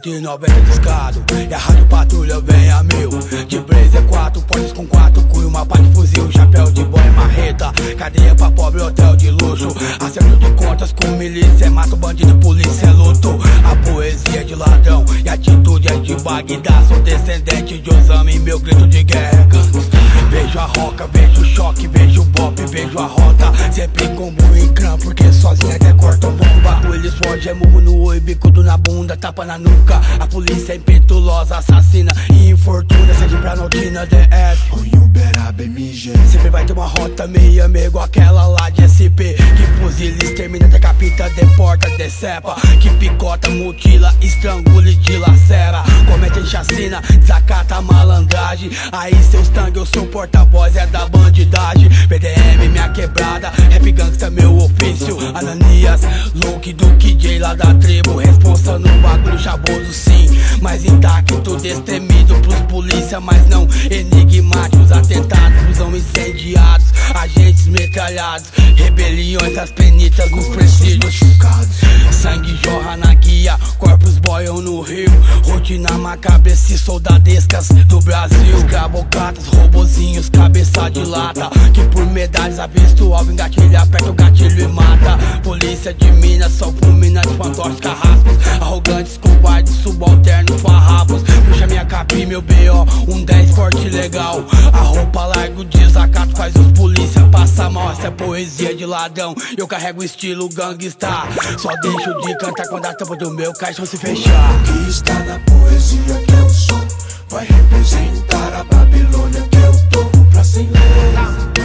190 discado e a rádio patrulha vem a mil. De blazer 4 portas com 4 cunho, uma pá de fuzil, chapéu de boia, marreta, cadeia pra pobre, hotel de luxo. Acerto de contas com milícia, mata o bandido, polícia, luto. A poesia de ladrão e a atitude é de Bagdá. Sou descendente de Osama e meu grito de guerra é gangues. Vejo a roca, vejo o choque, vejo o bop, vejo a rota. Sempre com burro em crã, porque sozinha até cortam bomba. Eles fogem, é murro no olho, bicudo na bunda, tapa na nuca. A polícia é impetuosa, assassina e infortuna. Seja pra Notina, DS ou em Uberaba, MG. Sempre vai ter uma rota meia igual aquela lá de SP. Que fuzila, extermina, decapita, deporta, decepa. Que picota, mutila, estrangula e dilacera. Comete chacina, desacata a malandragem. Aí seus tangue, eu sou porta-voz, é da bandidagem. PDM, minha quebrada, rap gangsta, meu ofício. Ananias, Luke do KJ lá da tribo. Responsa no bagulho chaboso, sim, mas intacto, destemido pros polícia, mas não enigmáticos. Atentados, busão incendiados, agentes metralhados, rebeliões, as penitas nos presídios. Sangue jorra na guia, corpos boiam no rio. Rotina macabra, esses soldadescas do Brasil. Escravocratas, robozinhos, cabeça de lata, que por medalhas avista o alvo, engatilha, aperta o gatilho e mata. Polícia de Minas, são fulminantes, fantoches, carrascos, arrogantes, covardes, subalternos, farrapos. Puxa minha capim, meu B.O., um 10 forte legal. A roupa larga, o desacato faz os polícia passar mal. Essa é poesia de ladrão, eu carrego o estilo gangsta. Só deixo de cantar quando a tampa do meu caixão se fechar. Que está na poesia que eu sou, vai representar a Babilônia que eu tô. Pra sem lei,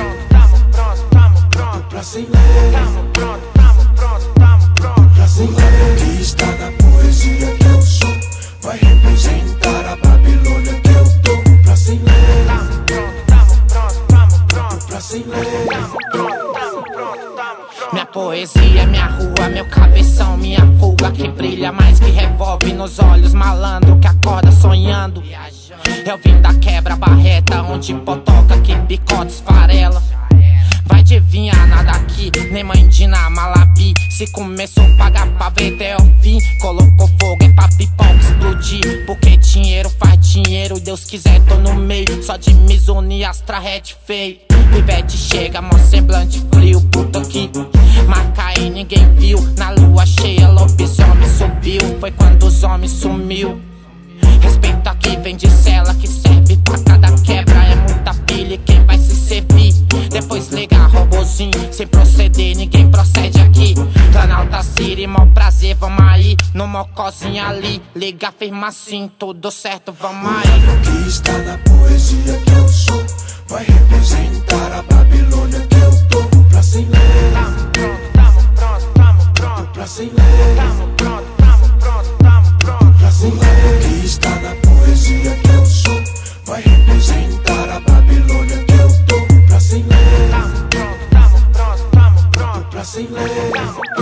tamo pronto, pra sem lei, tamo pronto, pra sem lei. Que está na poesia que eu sou, vai representar a Babilônia que eu tô. Pra sem lei, tamo pronto, pra sem lei. Minha poesia, minha rua, meu cabeção, minha fuga que brilha mais que revólver nos olhos, malandro que acorda sonhando. Eu vim da quebra barreta, onde potoca que bicota esfarela. Vai adivinhar nada aqui, nem mandina, malabi. Se começou a pagar pra ver até o fim, colocou fogo é pra pipoca explodir. Porque dinheiro faz dinheiro, Deus quiser tô no meio. Só de Mizuno e Astra Red feio. Pivete chega, mó semblante frio, puto aqui. Marca aí, ninguém viu. Na lua cheia, lobisomem subiu. Foi quando os homens sumiu. Respeito aqui, vem de cela que serve pra cada quebra. É muita pilha e quem vai se servir? Depois liga robozinho, sem proceder, ninguém procede aqui. Planalta City, mó prazer, vamos aí. No mocozinho ali, liga, firma assim, tudo certo, vamos aí. Que está na poesia que eu sou, vai representar a Babilônia que eu tô. Pra sem lei, tamo pronto, pra sem lei, tamo pronto, pra sem lei. Que está na poesia que eu sou, vai representar a Babilônia que eu tô. Pra sem lei, tamo pronto, pra sem lei.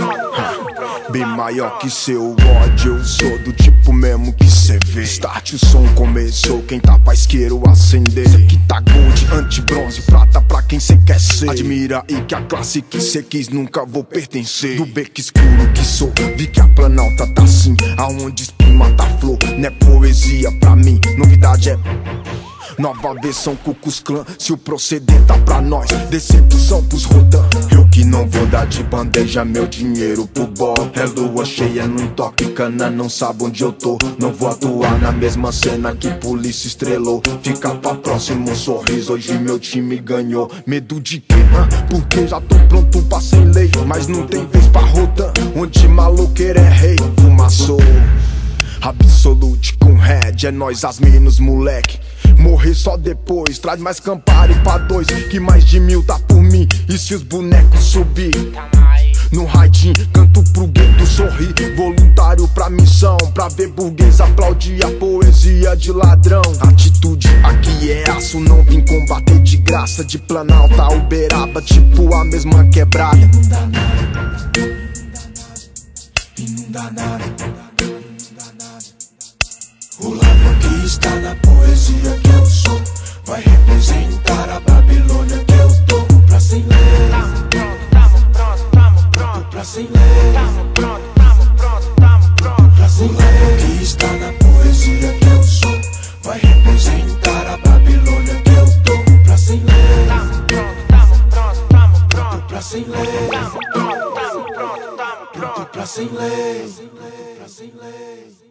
Bem maior que seu ódio, eu sou do tipo mesmo que cê vê. Start o som, começou, quem tá pra isqueiro acender. Cê aqui tá gold, anti-bronze, prata pra quem cê quer ser. Admira aí que a classe que cê quis nunca vou pertencer. Do beco escuro que sou, vi que a Planalta tá assim. Aonde espuma tá flor, não é poesia pra mim, novidade é nova versão Cucus Clã. Se o proceder tá pra nós, decepção pros rodan. Eu que não vou dar de bandeja meu dinheiro pro bó. É lua cheia, não toque cana, não sabe onde eu tô. Não vou atuar na mesma cena que polícia estrelou. Fica pra próximo sorriso, hoje meu time ganhou. Medo de quê? Porque já tô pronto pra sem lei. Mas não tem vez pra rodan, onde maloqueiro é rei. Fumaçou Absolute com Red, é nós as menos moleque. Morrer só depois, traz mais Campari pra dois. Que mais de 1000 tá por mim, e se os bonecos subir? No raidinho, canto pro gueto sorrir. Voluntário pra missão, pra ver burguês aplaudir a poesia de ladrão. Atitude aqui é aço, não vim combater de graça. De Planalta a Uberaba, tipo a mesma quebrada. E não dá nada. O ladrão que está na poesia que eu sou, vai representar a Babilônia que eu tô. Pra sem lei, tamo pronto, pra sem lei, tamo pronto, pra pra sem lei. Que está na poesia que eu sou, vai representar a Babilônia que eu tô. Pra sem lei. Pronto pra sem lei. Pronto pra sem lei.